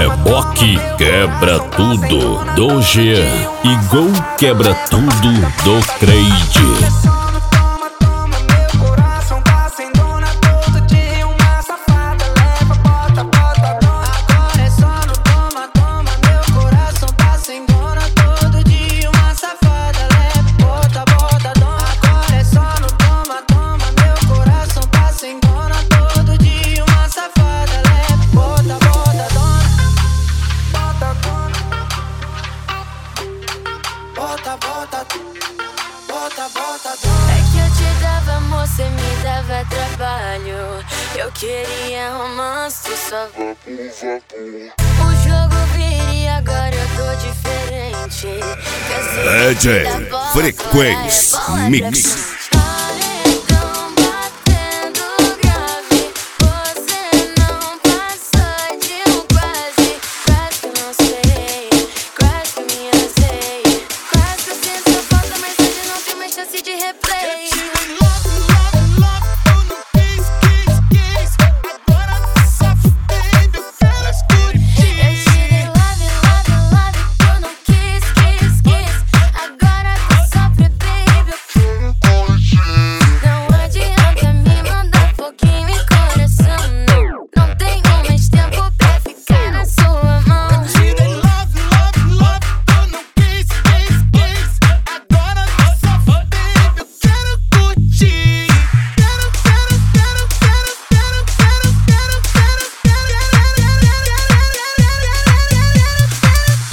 Reboque quebra tudo do Jean e Gol quebra tudo do Creide. É que eu te dava amor, cê me dava trabalho. Eu queria romance, tu só o jogo vira e agora eu tô diferente. DJ Frequência Mix.